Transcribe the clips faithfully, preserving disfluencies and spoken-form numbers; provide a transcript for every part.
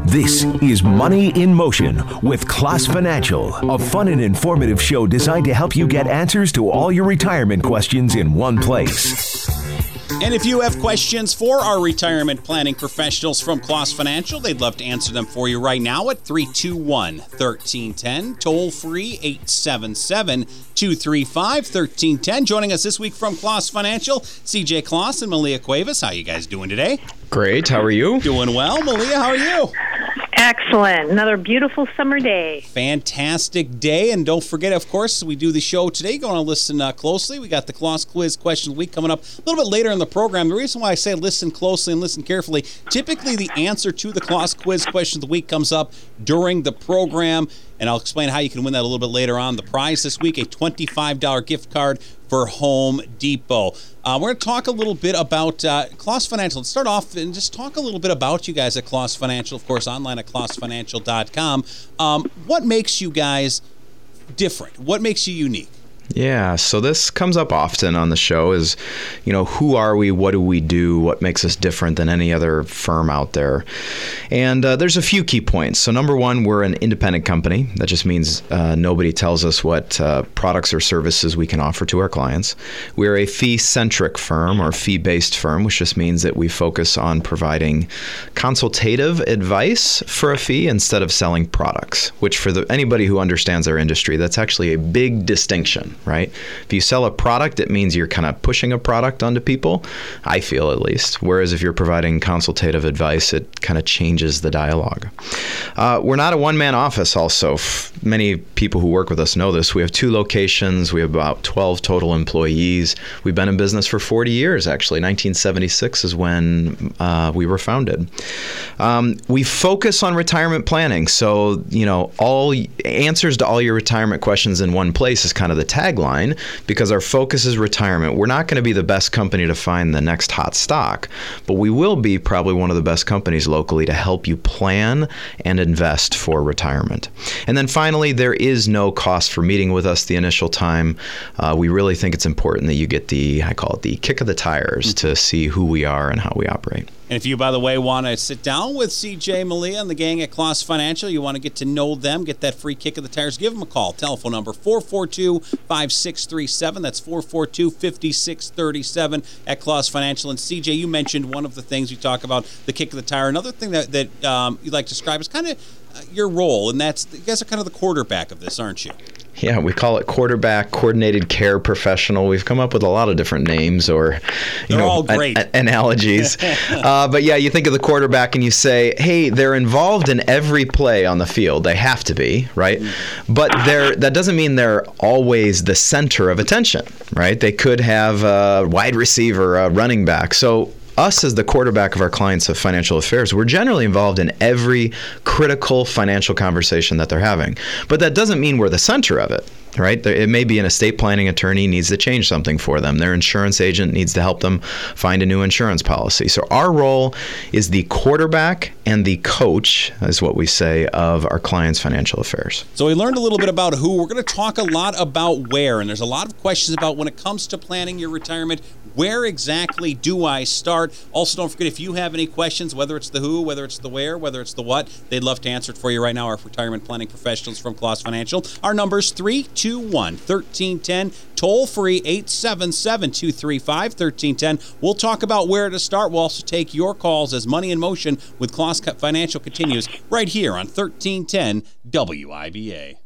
This is Money in Motion with Kloss Financial, a fun and informative show designed to help you get answers to all your retirement questions in one place. And if you have questions for our retirement planning professionals from Kloss Financial, they'd love to answer them for you right now at three two one, one three one zero, toll free eight seven seven, two three five, one three one zero. Joining us this week from Kloss Financial, C J Kloss and Malia Cuevas. How are you guys doing today? Great. How are you? Doing well. Malia, how are you? Excellent. Another beautiful summer day. Fantastic day. And don't forget, of course, we do the show today. You're going to listen uh, closely. We got the Kloss Quiz Question of the Week coming up a little bit later in the program. The reason why I say listen closely and listen carefully, typically the answer to the Kloss Quiz Question of the Week comes up during the program, and I'll explain how you can win that a little bit later on. The prize this week, a twenty-five dollars gift card for Home Depot. Uh, we're going to talk a little bit about uh, Kloss Financial. Let's start off and just talk a little bit about you guys at Kloss Financial, of course, online at kloss financial dot com. Um, what makes you guys different? What makes you unique? Yeah, so this comes up often on the show is, you know, who are we? What do we do? What makes us different than any other firm out there? And uh, there's a few key points. So number one, we're an independent company. That just means uh, nobody tells us what uh, products or services we can offer to our clients. We're a fee-centric firm or fee-based firm, which just means that we focus on providing consultative advice for a fee instead of selling products, which for the, anybody who understands our industry, that's actually a big distinction. Right? If you sell a product, it means you're kind of pushing a product onto people, I feel at least. Whereas if you're providing consultative advice, it kind of changes the dialogue. Uh, we're not a one-man office also. F- many people who work with us know this. We have two locations. We have about twelve total employees. We've been in business for forty years, actually. nineteen seventy-six is when uh, we were founded. Um, we focus on retirement planning. So, you know, all answers to all your retirement questions in one place is kind of the tagline, because our focus is retirement. We're not going to be the best company to find the next hot stock, but we will be probably one of the best companies locally to help you plan and invest for retirement. And then finally, there is no cost for meeting with us the initial time. Uh, we really think it's important that you get the, I call it the kick of the tires, mm-hmm. to see who we are and how we operate. And if you, by the way, want to sit down with C J, Malia, and the gang at Kloss Financial, you want to get to know them, get that free kick of the tires, give them a call. Telephone number four four two, five six three seven. That's four four two, five six three seven at Kloss Financial. And C J, you mentioned one of the things you talk about, the kick of the tire. Another thing that, that um, you like to describe is kind of uh, your role, and that's you guys are kind of the quarterback of this, aren't you? Yeah, we call it quarterback, coordinated care professional. We've come up with a lot of different names or, you They're know, all great. An- analogies. uh, but yeah, you think of the quarterback and you say, hey, they're involved in every play on the field. They have to be, right? Mm-hmm. But they're that doesn't mean they're always the center of attention, right? They could have a wide receiver, a running back. So us as the quarterback of our clients of financial affairs, we're generally involved in every critical financial conversation that they're having. But that doesn't mean we're the center of it, right? It may be an estate planning attorney needs to change something for them. Their insurance agent needs to help them find a new insurance policy. So our role is the quarterback and the coach, is what we say, of our clients' financial affairs. So we learned a little bit about who. We're going to talk a lot about where, and there's a lot of questions about when it comes to planning your retirement, where exactly do I start? Also, don't forget, if you have any questions, whether it's the who, whether it's the where, whether it's the what, they'd love to answer it for you right now, our retirement planning professionals from Kloss Financial. Our number's three two one, one three one zero, toll free eight seven seven, two three five, one three one zero. We'll talk about where to start. We'll also take your calls as Money in Motion with Kloss Financial continues right here on thirteen ten W I B A.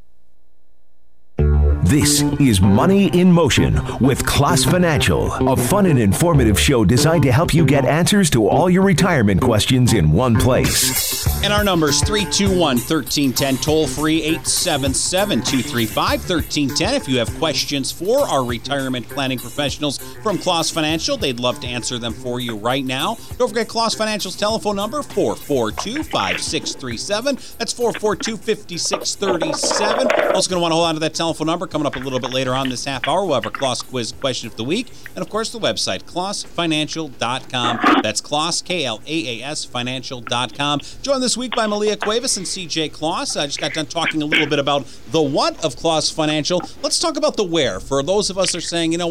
This is Money in Motion with Kloss Financial, a fun and informative show designed to help you get answers to all your retirement questions in one place. And our number is three two one, one three one zero, toll free eight seven seven, two three five, one three one zero. If you have questions for our retirement planning professionals from Kloss Financial, they'd love to answer them for you right now. Don't forget Kloss Financial's telephone number, four four two, five six three seven. That's four four two, five six three seven. Also going to want to hold on to that telephone number. Coming up a little bit later on this half hour, we'll have our Kloss Quiz Question of the Week. And, of course, the website, kloss financial dot com. That's Kloss, K L A A S, financial dot com. Joined this week by Malia Cuevas and C J Kloss. I just got done talking a little bit about the what of Kloss Financial. Let's talk about the where. For those of us that are saying, you know what,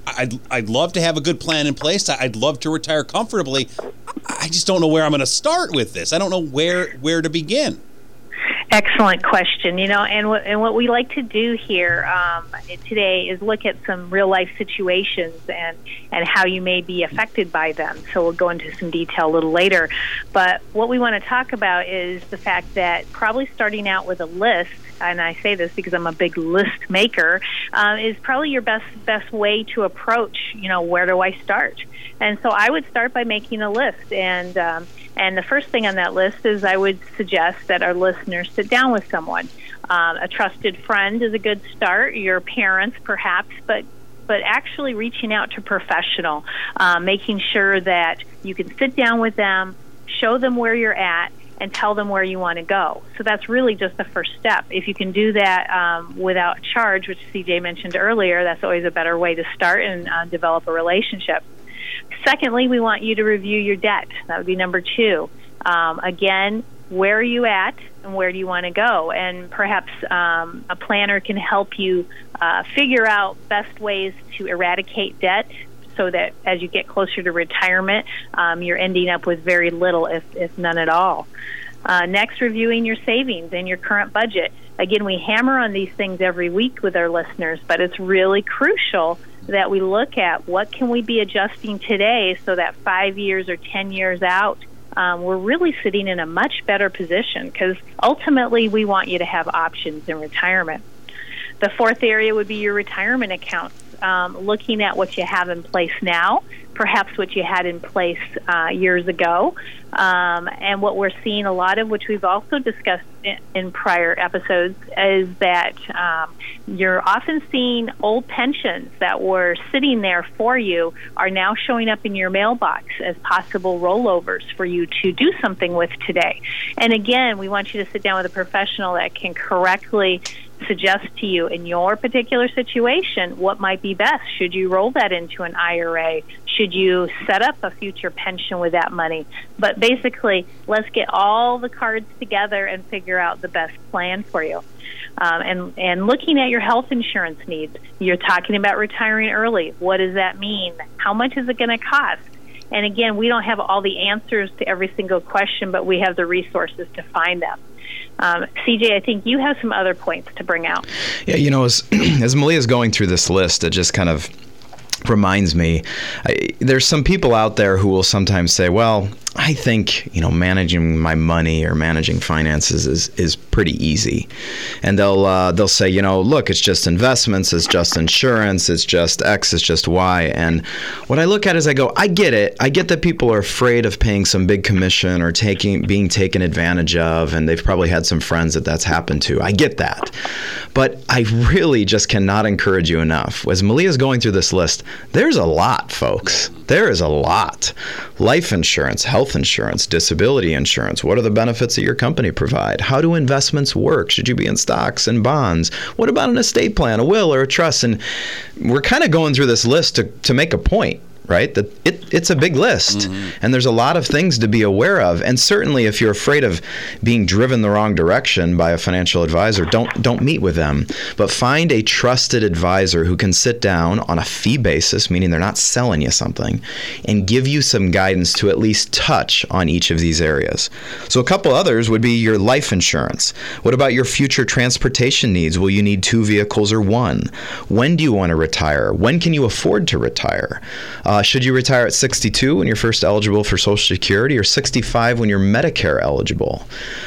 I'd, I'd love to have a good plan in place. I'd love to retire comfortably. I just don't know where I'm going to start with this. I don't know where where to begin. Excellent question. You know, and what, and what we like to do here um, today is look at some real life situations and, and how you may be affected by them. So we'll go into some detail a little later. But what we want to talk about is the fact that probably starting out with a list, and I say this because I'm a big list maker, um, is probably your best best way to approach, you know, where do I start? And so I would start by making a list. And um, and the first thing on that list is I would suggest that our listeners sit down with someone. Um, a trusted friend is a good start, your parents perhaps, but but actually reaching out to a professional, uh, making sure that you can sit down with them, show them where you're at, and tell them where you want to go. So that's really just the first step. If you can do that um, without charge, which C J mentioned earlier, that's always a better way to start and uh, develop a relationship. Secondly, we want you to review your debt. That would be number two. Um, again, where are you at and where do you want to go? And perhaps um, a planner can help you uh, figure out best ways to eradicate debt so that as you get closer to retirement, um, you're ending up with very little, if, if none at all. Uh, next, reviewing your savings and your current budget. Again, we hammer on these things every week with our listeners, but it's really crucial that we look at what can we be adjusting today so that five years or ten years out, um, we're really sitting in a much better position, because ultimately we want you to have options in retirement. The fourth area would be your retirement accounts. Um, looking at what you have in place now, perhaps what you had in place uh, years ago, um, and what we're seeing a lot of, which we've also discussed in, in prior episodes, is that um, you're often seeing old pensions that were sitting there for you are now showing up in your mailbox as possible rollovers for you to do something with today. And again, we want you to sit down with a professional that can correctly suggest to you in your particular situation what might be best. Should you roll that into an I R A? Should you set up a future pension with that money? But basically, let's get all the cards together and figure out the best plan for you. Um, and, and looking at your health insurance needs. You're talking about retiring early. What does that mean? How much is it going to cost? And again, we don't have all the answers to every single question, but we have the resources to find them. Um, C J, I think you have some other points to bring out. Yeah, you know, as, as Malia's going through this list, it just kind of reminds me, I, there's some people out there who will sometimes say, well, I think, you know, managing my money or managing finances is, is pretty easy. And they'll uh, they'll say, you know, look, it's just investments, it's just insurance, it's just X, it's just Y. And what I look at is I go, I get it. I get that people are afraid of paying some big commission or taking being taken advantage of, and they've probably had some friends that that's happened to. I get that. But I really just cannot encourage you enough. As Malia's going through this list, there's a lot, folks. There is a lot. Life insurance, health insurance, disability insurance. What are the benefits that your company provide? How do investments work? Should you be in stocks and bonds? What about an estate plan, a will, or a trust? And we're kind of going through this list to, to make a point, right? That it, it's a big list, mm-hmm. and there's a lot of things to be aware of. And certainly, if you're afraid of being driven the wrong direction by a financial advisor, don't don't meet with them. But find a trusted advisor who can sit down on a fee basis, meaning they're not selling you something, and give you some guidance to at least touch on each of these areas. So a couple others would be your life insurance. What about your future transportation needs? Will you need two vehicles or one? When do you want to retire? When can you afford to retire? Uh, should you retire at sixty-two when you're first eligible for Social Security, or sixty-five when you're Medicare eligible?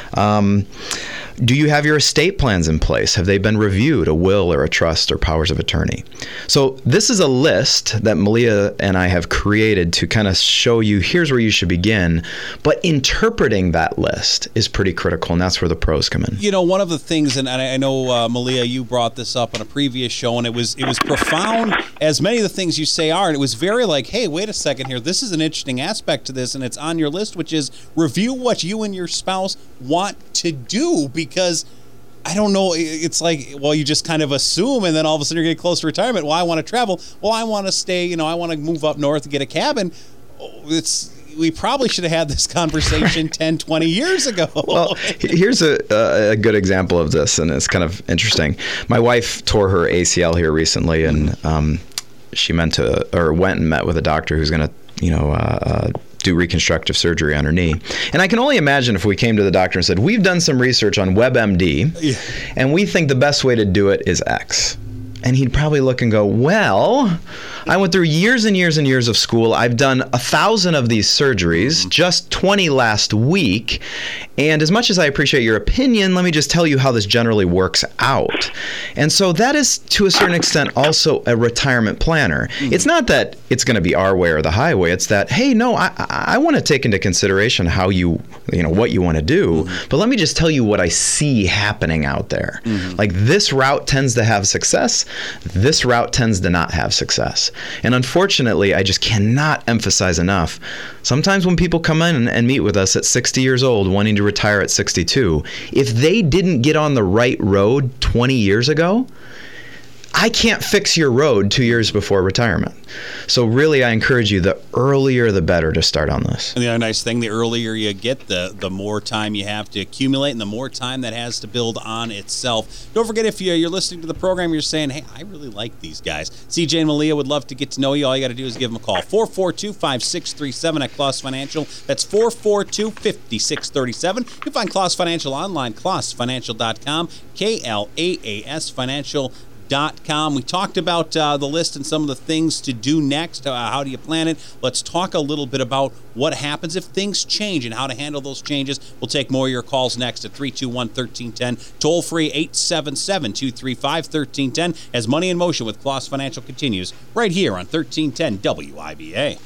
Um, do you have your estate plans in place? Have they been reviewed, a will or a trust or powers of attorney? So this is a list that Malia and I have created to kind of show you here's where you should begin. But interpreting that list is pretty critical, and that's where the pros come in. You know, one of the things, and I know, uh, Malia, you brought this up on a previous show, and it was it was profound, as many of the things you say are, and it was very like, hey, wait a second here, this is an interesting aspect to this, and it's on your list, which is review what you and your spouse want to do, because I don't know, it's like, well, you just kind of assume, and then all of a sudden you're getting close to retirement. Well, I want to travel. Well, I want to stay, you know, I want to move up north and get a cabin. It's we probably should have had this conversation ten, twenty years ago. Well, here's a, a good example of this, and it's kind of interesting. My wife tore her A C L here recently, and um, she meant to, or went and met with a doctor who's going to, you know, uh, uh, do reconstructive surgery on her knee. And I can only imagine if we came to the doctor and said, we've done some research on WebMD, yeah. and we think the best way to do it is X. And he'd probably look and go, well, I went through years and years and years of school. I've done a thousand of these surgeries, just twenty last week. And as much as I appreciate your opinion, let me just tell you how this generally works out. And so that is, to a certain extent, also a retirement planner. Mm-hmm. It's not that it's going to be our way or the highway. It's that, hey, no, I, I want to take into consideration how you, you know, what you want to do. Mm-hmm. But let me just tell you what I see happening out there. Mm-hmm. Like this route tends to have success. This route tends to not have success. And unfortunately, I just cannot emphasize enough. Sometimes when people come in and, and meet with us at sixty years old, wanting to retire at sixty-two, if they didn't get on the right road twenty years ago, I can't fix your road two years before retirement. So really, I encourage you, the earlier the better to start on this. And the other nice thing, the earlier you get, the the more time you have to accumulate and the more time that has to build on itself. Don't forget, if you're listening to the program, you're saying, hey, I really like these guys. C J and Malia would love to get to know you. All you got to do is give them a call. four four two, five six three seven at Kloss Financial. That's four four two, five six three seven. You can find Kloss Financial online, kloss financial dot com, K L A A S Financial dot com. We talked about uh, the list and some of the things to do next. Uh, how do you plan it? Let's talk a little bit about what happens if things change and how to handle those changes. We'll take more of your calls next at three two one, one three one zero. Toll free eight seven seven, two three five, one three one zero as Money in Motion with Kloss Financial continues right here on thirteen ten W I B A.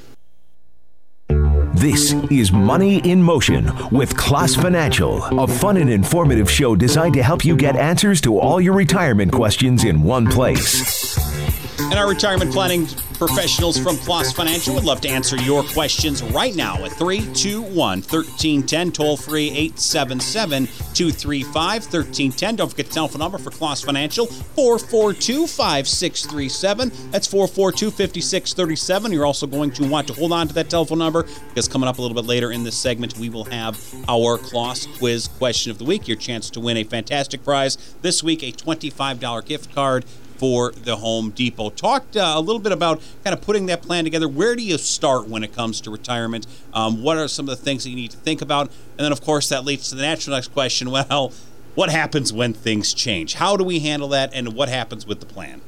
This is Money in Motion with Kloss Financial, a fun and informative show designed to help you get answers to all your retirement questions in one place. And our retirement planning professionals from Kloss Financial would love to answer your questions right now at three two one, one three one zero, toll free eight seven seven, two three five, one three one zero. Don't forget the telephone number for Kloss Financial, four four two, five six three seven. That's four four two, five six three seven. You're also going to want to hold on to that telephone number because coming up a little bit later in this segment, we will have our Kloss Quiz question of the week, your chance to win a fantastic prize. This week, a twenty-five dollars gift card for the Home Depot. Talked uh, a little bit about kind of putting that plan together. Where do you start when it comes to retirement? Um, what are some of the things that you need to think about? And then, of course, that leads to the natural next question. Well, what happens when things change? How do we handle that, and what happens with the plan?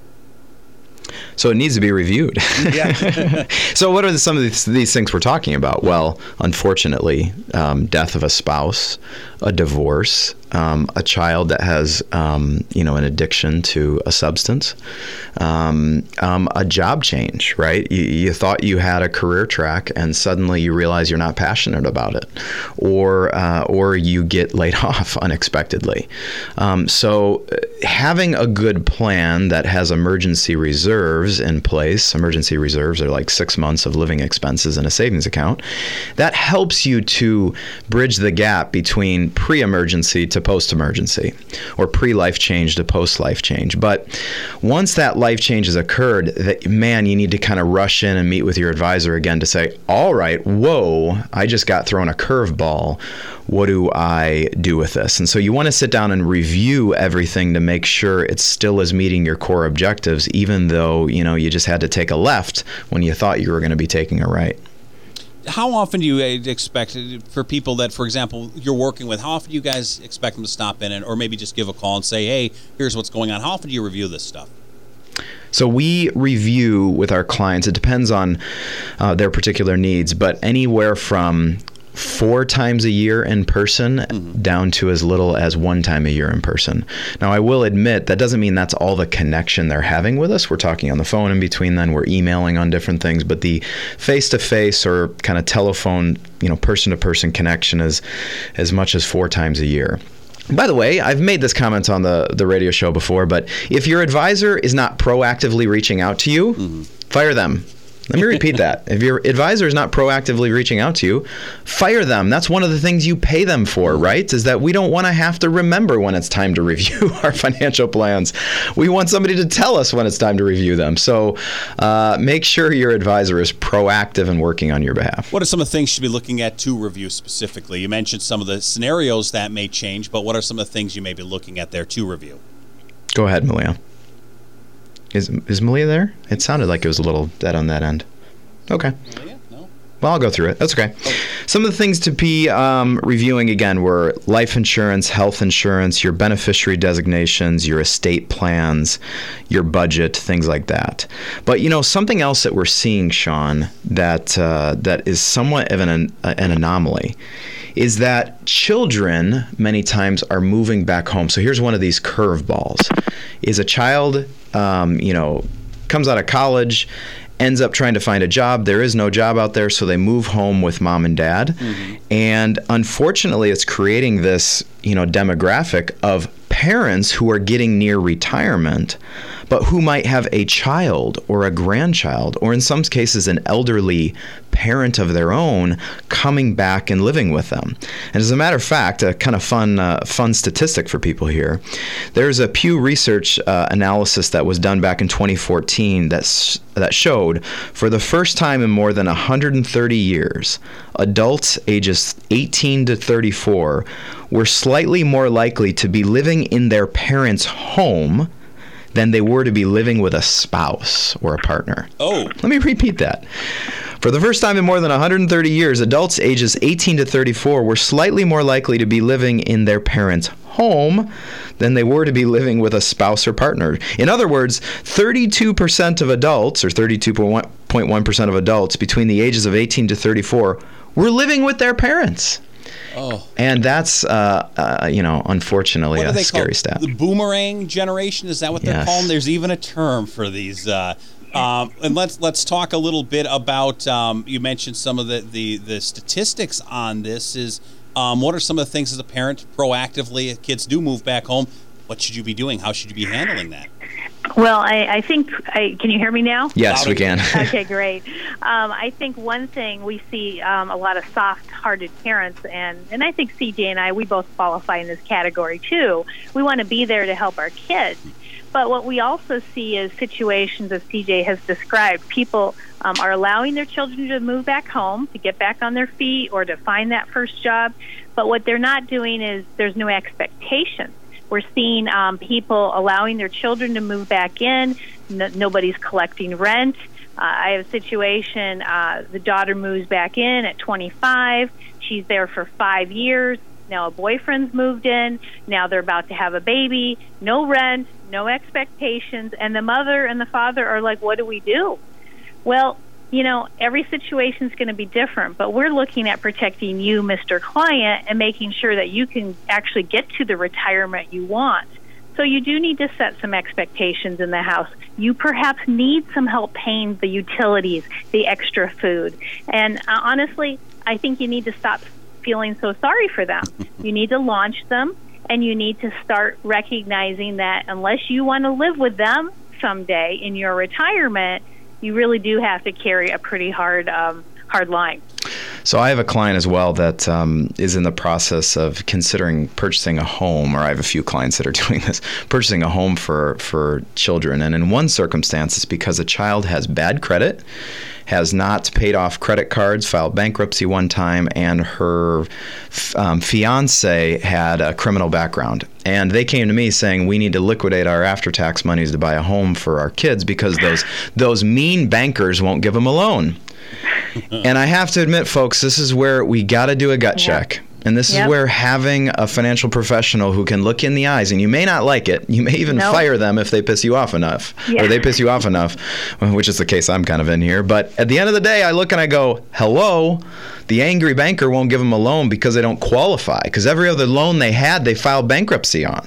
So it needs to be reviewed. Yeah. So what are some of these, these things we're talking about? Well, unfortunately, um, death of a spouse, a divorce, um, a child that has, um, you know, an addiction to a substance, um, um, a job change, right? You, you thought you had a career track and suddenly you realize you're not passionate about it, or uh, or you get laid off unexpectedly. Um, so having a good plan that has emergency reserves in place, emergency reserves are like six months of living expenses in a savings account, that helps you to bridge the gap between pre-emergency to post-emergency, or pre-life change to post-life change. But once that life change has occurred, that, man, you need to kind of rush in and meet with your advisor again to say, all right, whoa, I just got thrown a curveball. What do I do with this? And so you want to sit down and review everything to make sure it still is meeting your core objectives, even though, you know, you just had to take a left when you thought you were going to be taking a right. How often do you expect, for people that, for example, you're working with, how often do you guys expect them to stop in and, or maybe just give a call and say, hey, here's what's going on? How often do you review this stuff? So we review with our clients. It depends on uh, their particular needs, but anywhere from four times a year in person mm-hmm. down to as little as one time a year in person. Now, I will admit that doesn't mean that's all the connection they're having with us. We're talking on the phone in between then, we're emailing on different things, but the face-to-face or kind of telephone, you know, person-to-person connection is as much as four times a year. By the way, I've made this comment on the, the radio show before, but if your advisor is not proactively reaching out to you, mm-hmm. fire them. Let me repeat that. If your advisor is not proactively reaching out to you, fire them. That's one of the things you pay them for, right? Is that we don't want to have to remember when it's time to review our financial plans. We want somebody to tell us when it's time to review them. So uh, make sure your advisor is proactive and working on your behalf. What are some of the things you should be looking at to review specifically? You mentioned some of the scenarios that may change, but what are some of the things you may be looking at there to review? Go ahead, Malia. Is is Malia there? It sounded like it was a little dead on that end. Okay. Malia? No. Well, I'll go through it. That's okay. okay. Some of the things to be um, reviewing again were life insurance, health insurance, your beneficiary designations, your estate plans, your budget, things like that. But you know, something else that we're seeing, Sean, that uh, that is somewhat of an an anomaly, is that children many times are moving back home. So here's one of these curveballs: is a child, um, you know, comes out of college, ends up trying to find a job. There is no job out there, so they move home with mom and dad. Mm-hmm. And unfortunately, it's creating this, you know, demographic of parents who are getting near retirement, but who might have a child or a grandchild, or in some cases an elderly parent of their own coming back and living with them. And as a matter of fact, a kind of fun uh, fun statistic for people here, there's a Pew Research uh, analysis that was done back in twenty fourteen that's, that showed for the first time in more than one hundred thirty years, adults ages eighteen to thirty-four were slightly more likely to be living in their parents' home than they were to be living with a spouse or a partner. Oh. Let me repeat that. For the first time in more than one hundred thirty years, adults ages eighteen to thirty-four were slightly more likely to be living in their parents' home than they were to be living with a spouse or partner. In other words, thirty-two percent of adults, or thirty-two point one percent of adults between the ages of eighteen to thirty-four were living with their parents. Oh. And that's, uh, uh, you know, unfortunately what a are they scary called? stat. The boomerang generation, is that what they're Yes. calling? There's even a term for these. Uh, um, and let's let's talk a little bit about, um, you mentioned some of the, the, the statistics on this. Is um, what are some of the things as a parent proactively, if kids do move back home, what should you be doing? How should you be handling that? Well, I, I think, I, can you hear me now? Yes, we can. Okay, great. Um, I think one thing we see um, a lot of soft-hearted parents, and, and I think C J and I, we both qualify in this category too. We want to be there to help our kids. But what we also see is situations, as C J has described, people um, are allowing their children to move back home, to get back on their feet, or to find that first job. But what they're not doing is there's no expectation. We're seeing um, people allowing their children to move back in. No, nobody's collecting rent. Uh, I have a situation, uh, the daughter moves back in at twenty-five. She's there for five years. Now a boyfriend's moved in. Now they're about to have a baby. No rent, no expectations. And the mother and the father are like, what do we do? Well, you know, every situation is going to be different, but we're looking at protecting you, Mister Client, and making sure that you can actually get to the retirement you want. So you do need to set some expectations in the house. You perhaps need some help paying the utilities, the extra food. And uh, honestly, I think you need to stop feeling so sorry for them. You need to launch them, and you need to start recognizing that unless you want to live with them someday in your retirement, you really do have to carry a pretty hard um, hard line. So I have a client as well that um, is in the process of considering purchasing a home, or I have a few clients that are doing this, purchasing a home for, for children. And in one circumstance, it's because a child has bad credit, has not paid off credit cards, filed bankruptcy one time, and her um, fiance had a criminal background. And they came to me saying, we need to liquidate our after-tax monies to buy a home for our kids because those those mean bankers won't give them a loan. And I have to admit, folks, this is where we got to do a gut Yep. check. And this Yep. is where having a financial professional who can look in the eyes, and you may not like it, you may even Nope. fire them if they piss you off enough, Yeah. or they piss you off enough, which is the case I'm kind of in here. But at the end of the day, I look and I go, hello, the angry banker won't give them a loan because they don't qualify, because every other loan they had, they filed bankruptcy on.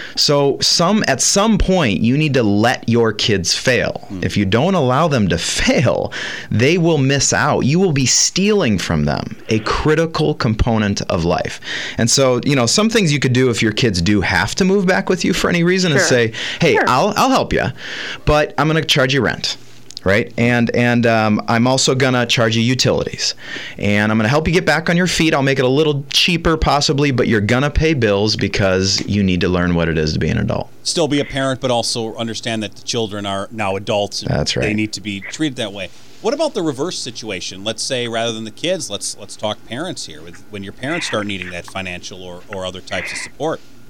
So some at some point, you need to let your kids fail. Mm. If you don't allow them to fail, they will miss out. You will be stealing from them a critical component of life. And so, you know, some things you could do if your kids do have to move back with you for any reason Sure. is say, hey, Sure. I'll I'll help you, but I'm going to charge you rent. Right? And and um, I'm also going to charge you utilities. And I'm going to help you get back on your feet. I'll make it a little cheaper possibly, but you're going to pay bills because you need to learn what it is to be an adult. Still be a parent, but also understand that the children are now adults and That's right. they need to be treated that way. What about the reverse situation? Let's say rather than the kids, let's let's talk parents here. With, when your parents start needing that financial or, or other types of support.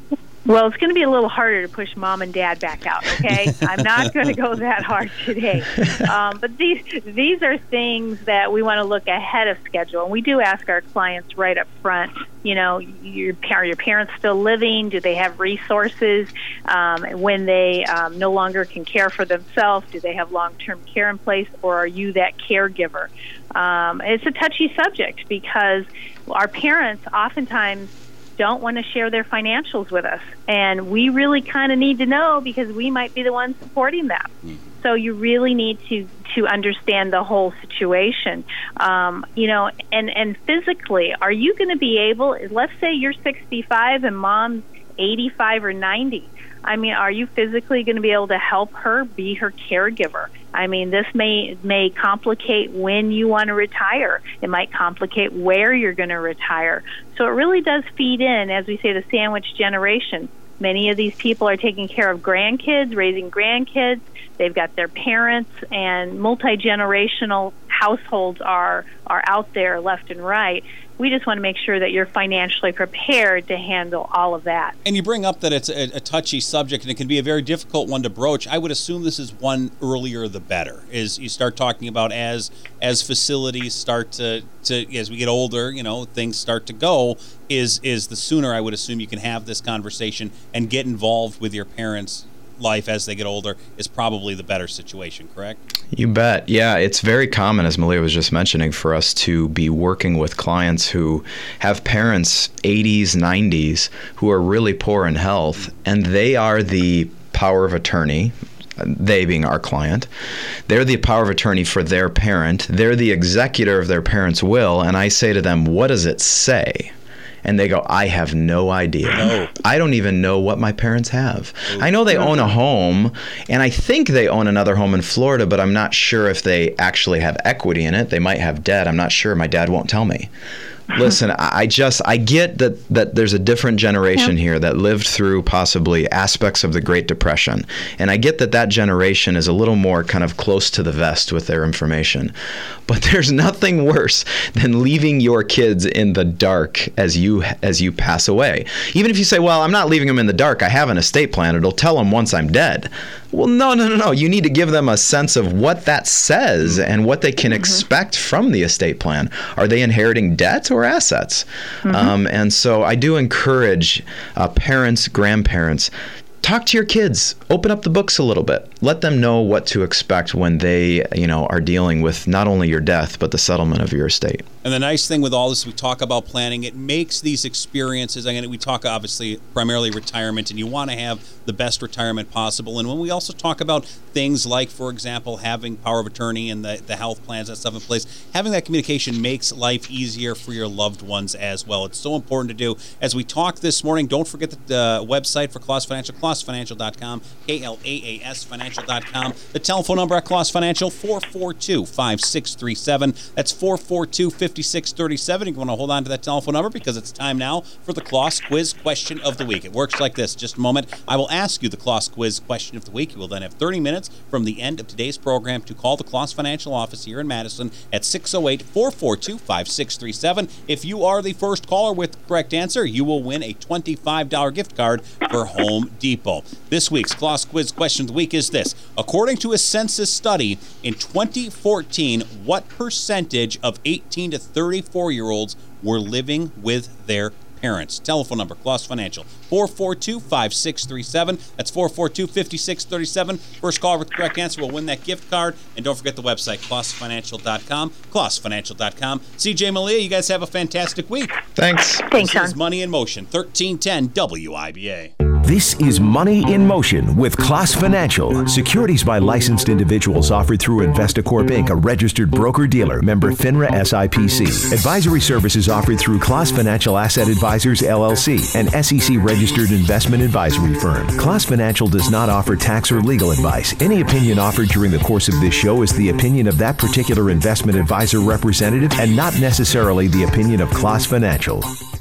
Well, it's going to be a little harder to push mom and dad back out, okay? I'm not going to go that hard today. Um, but these these are things that we want to look ahead of schedule. And we do ask our clients right up front, you know, your, are your parents still living? Do they have resources? Um, when they um, no longer can care for themselves, do they have long-term care in place, or are you that caregiver? Um, it's a touchy subject because our parents oftentimes don't want to share their financials with us. And we really kind of need to know because we might be the ones supporting them. Mm-hmm. So you really need to, to understand the whole situation. Um, you know, and, and physically, are you going to be able, let's say you're sixty-five and mom's eighty-five or ninety. I mean, are you physically going to be able to help her, be her caregiver? I mean, this may may complicate when you want to retire. It might complicate where you're going to retire. So it really does feed in, as we say, the sandwich generation. Many of these people are taking care of grandkids, raising grandkids. They've got their parents, and multi-generational households are are out there left and right. We just want to make sure that you're financially prepared to handle all of that. And you bring up that it's a, a touchy subject, and it can be a very difficult one to broach. I would assume this is one earlier the better. Is you start talking about as as facilities start to, to as we get older, you know, things start to go. Is is the sooner I would assume you can have this conversation and get involved with your parents' life as they get older is probably the better situation, correct? You bet. Yeah, it's very common, as Malia was just mentioning, for us to be working with clients who have parents eighties, nineties, who are really poor in health, and they are the power of attorney. They being our client. They're the power of attorney for their parent. They're the executor of their parent's will, and I say to them, what does it say? And they go, I have no idea. No. I don't even know what my parents have. Ooh. I know they own a home, and I think they own another home in Florida, but I'm not sure if they actually have equity in it. They might have debt. I'm not sure. My dad won't tell me. Listen, I just, I get that, that there's a different generation yeah. here that lived through possibly aspects of the Great Depression. And I get that that generation is a little more kind of close to the vest with their information. But there's nothing worse than leaving your kids in the dark as you as you pass away. Even if you say, well, I'm not leaving them in the dark. I have an estate plan. It'll tell them once I'm dead. Well, no, no, no, no. You need to give them a sense of what that says and what they can mm-hmm. expect from the estate plan. Are they inheriting debt or assets? Mm-hmm. Um, and so I do encourage uh, parents, grandparents, talk to your kids. Open up the books a little bit. Let them know what to expect when they, you know, are dealing with not only your death, but the settlement of your estate. And the nice thing with all this, we talk about planning, it makes these experiences, again, we talk obviously primarily retirement, and you want to have the best retirement possible. And when we also talk about things like, for example, having power of attorney and the, the health plans, that stuff in place, having that communication makes life easier for your loved ones as well. It's so important to do. As we talked this morning, don't forget the uh, website for Klaas Financial, klaas financial dot com, K L A A S financial dot com. The telephone number at Klaas Financial, four four two, five six three seven. That's four four two, five six three seven. You want to hold on to that telephone number because it's time now for the Klaas Quiz Question of the Week. It works like this. Just a moment. I will ask you the Klaas Quiz Question of the Week. You will then have thirty minutes from the end of today's program to call the Klaas Financial office here in Madison at six oh eight, four four two, five six three seven. If you are the first caller with the correct answer, you will win a twenty-five dollars gift card for Home Depot. This week's Klaas Quiz Question of the Week is this. According to a census study in twenty fourteen, what percentage of eighteen to thirty-four-year-olds were living with their parents? Telephone number, Klaas Financial, four four two, five six three seven. That's four four two, five six three seven. First caller with the correct answer will win that gift card. And don't forget the website, klaas financial dot com, klaas financial dot com. C J, Malia, you guys have a fantastic week. Thanks. Thanks, This is Money in Motion, thirteen ten W I B A. This is Money in Motion with Klaas Financial. Securities by licensed individuals offered through Investacorp Incorporated, a registered broker-dealer, member FINRA S I P C. Advisory services offered through Klaas Financial Asset Advisors, L L C, an S E C-registered investment advisory firm. Klaas Financial does not offer tax or legal advice. Any opinion offered during the course of this show is the opinion of that particular investment advisor representative and not necessarily the opinion of Klaas Financial.